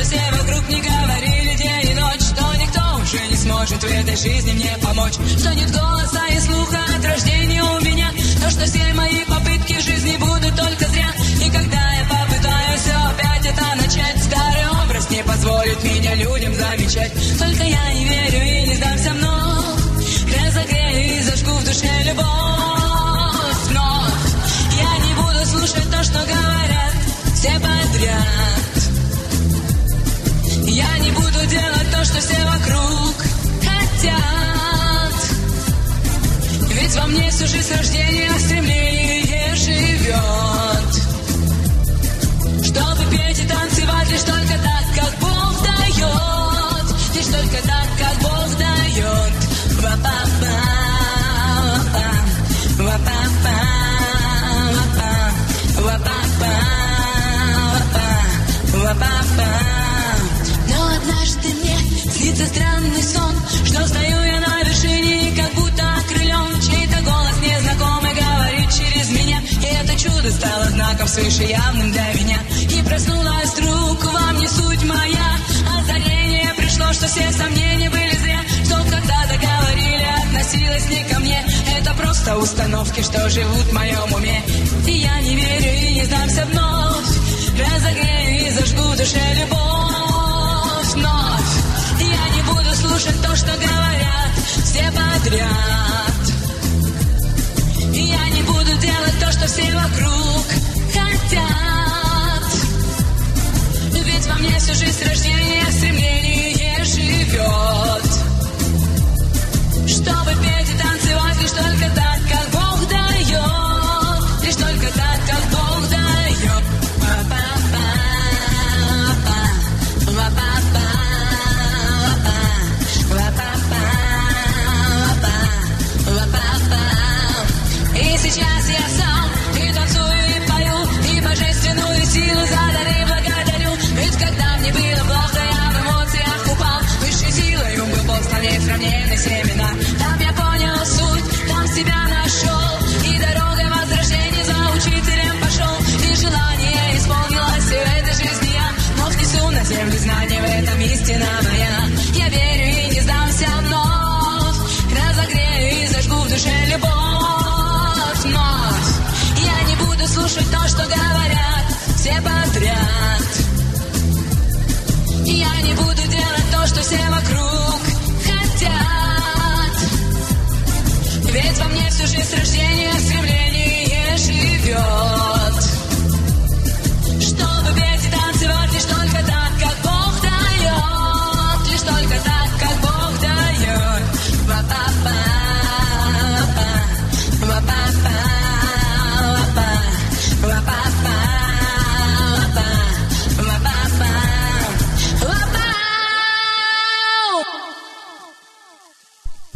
все вокруг не говорили день и ночь, что никто уже не сможет в этой жизни мне помочь, что нет голоса и слуха от рождения у меня, то, что все мои попытки в жизни будут только зря. И когда я попытаюсь опять это начать, старый образ не позволит меня людям замечать. Только я не верю и не сдамся вновь, разогрею и зажгу в душе любовь вновь. Я не буду слушать то, что говорят все подряд. Я не буду делать то, что все вокруг хотят. Ведь во мне всю жизнь с рождения стремление живет, чтобы петь и танцевать лишь только так, как Бог дает. Лишь только так, как Бог дает. Ва-па-па, ва-па-па, ва-па-па, ва-па-па. Но однажды мне снится странный сон, что стою я на вершине и как будто окрылен. Чей-то голос незнакомый говорит через меня, и это чудо стало знаком свыше явным для меня. И проснулась вдруг во мне суть моя, озарение пришло, что все сомнения были зря, что когда-то говорили, относилось не ко мне. Это просто установки, что живут в моем уме. И я не верю и не сдамся вновь, разогрею и зажгу в душе любовь вновь. Я не буду слушать то, что говорят все подряд. Я не буду делать то, что все вокруг хотят. Ведь во мне всю жизнь с рождения стремление живет, чтобы петь и танцевать лишь только так, как Бог дает. Лишь только так, как Бог дает. Ва-па-па, ва-па-па, ва-па-па, ва-па-па. И сейчас я сам и танцую, и пою, и божественную силу за дары благодарю. Ведь когда мне было плохо, я в эмоциях упал, высшей силой был Бог, стал несравненные семена. Там я понял суть, там себя нашел, и дорогой возрождения за учителем пошел. И желание исполнилось, и в этой жизни я вновь несу на землю знания, в этом истина моя. Я верю и не сдамся вновь, разогрею и зажгу в душе любовь вновь. Я не буду слушать то, что говорят все подряд. Я не буду делать то, что все вокруг